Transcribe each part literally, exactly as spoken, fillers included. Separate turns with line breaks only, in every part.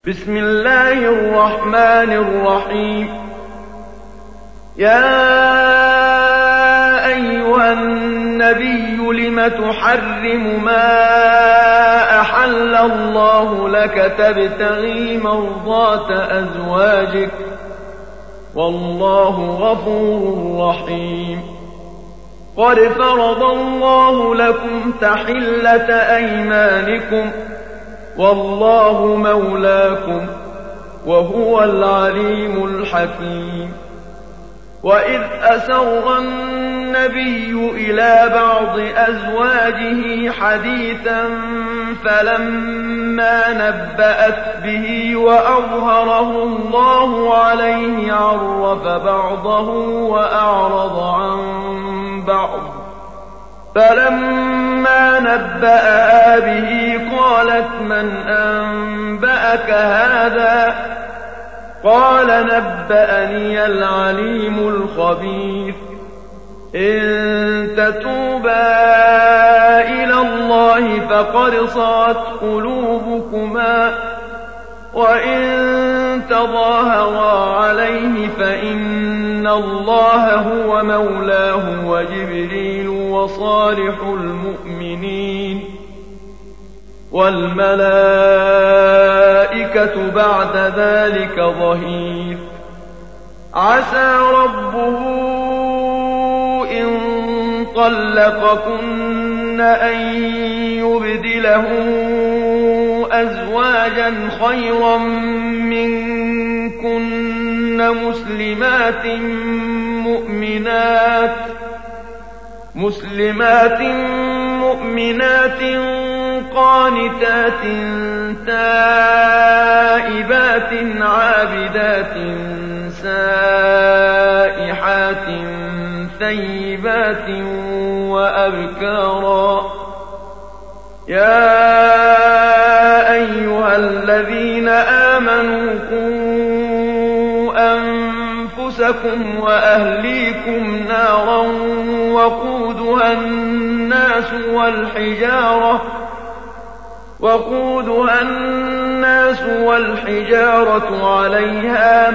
بسم الله الرحمن الرحيم. يا أيها النبي لم تحرم ما أحل الله لك تبتغي مرضات أزواجك والله غفور رحيم. قد فرض الله لكم تحلة أيمانكم والله مولاكم وهو العليم الحكيم. وإذ أسر النبي إلى بعض أزواجه حديثا فلما نبأت به وأظهره الله عليه عرف بعضه وأعرض عن بعض، فلما نبأها به قالت من أنبأك هذا؟ قال نبأني العليم الخبير. إن تتوبا إلى الله فقد صغت قلوبكما وإن تظاهرا عليه فإن الله هو مولاه وجبريل وصالح المؤمنين والملائكة بعد ذلك ظهير. عسى ربه إن طلقكن أن يبدله أزواجا خيرا منكن مسلمات مؤمنات مسلمات مؤمنات قانتات تائبات عابدات سائحات ثيبات وأبكارا. يا أيها الذين آمنوا قوا أنفسكم وأهليكم نارا وقودها الناس والحجارة وقودها الناس والحجارة عليها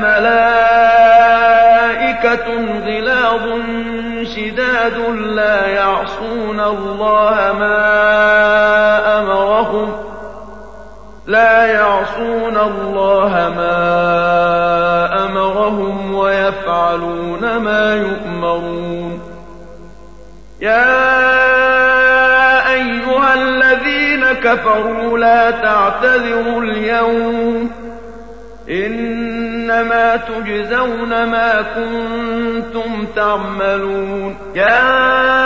ملائكة غلاظ شداد لا يعصون الله ما أمرهم لا يعصون الله ما أمرهم ويفعلون ما يؤمرون. يا أيها الذين كفروا لا تعتذروا اليوم إنما تجزون ما كنتم تعملون. يا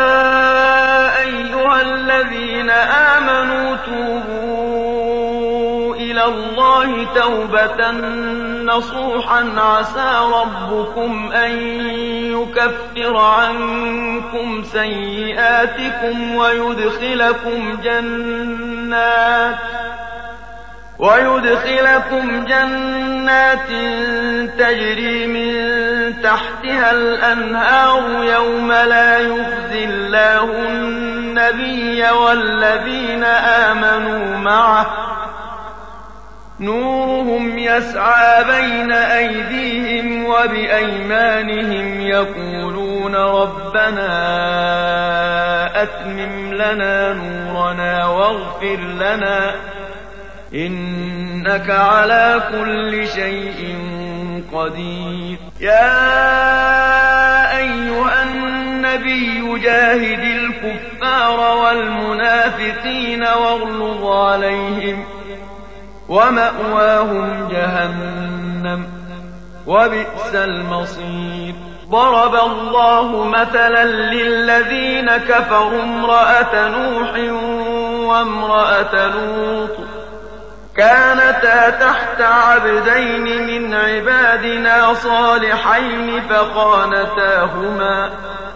أيها الذين آمنوا توبوا إلى الله توبة نصوحا عسى ربكم أن يكفر عنكم سيئاتكم ويدخلكم جنات ويدخلكم جنات تجري من تحتها الأنهار يوم لا يخزي الله النبي والذين آمنوا معه نورهم يسعى بين أيديهم وبأيمانهم يقولون ربنا أتمم لنا نورنا واغفر لنا إنك على كل شيء قدير. يا أيها النبي جاهد الكفار والمنافقين واغلظ عليهم ومأواهم جهنم وبئس المصير. ضرب الله مثلا للذين كفروا امرأة نوح وامرأة لوط كانتا تحت عبدين من عبادنا صالحين فخانتاهما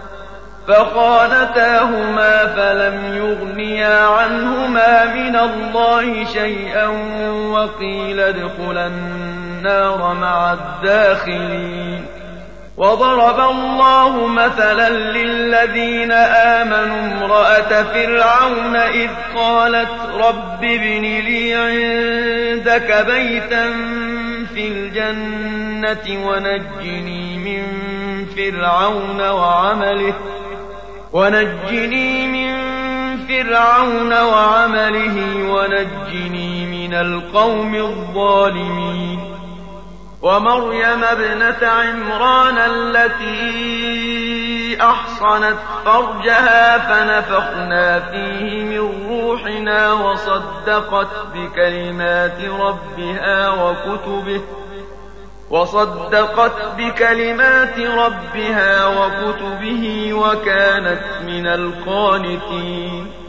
فخانتاهما فلم يغنيا عنهما من الله شيئا وقيل ادخلا النار مع الداخلين. وضرب الله مثلا للذين آمنوا امرأة فرعون إذ قالت رب ابن لي عندك بيتا في الجنة ونجني من فرعون وعمله ونجني من فرعون وعمله ونجني من القوم الظالمين ومريم ابنة عمران التي أحصنت فرجها فنفخنا فيه من روحنا وصدقت بكلمات ربها وكتبه وصدقت بكلمات ربها وكتبه وكانت من القانتين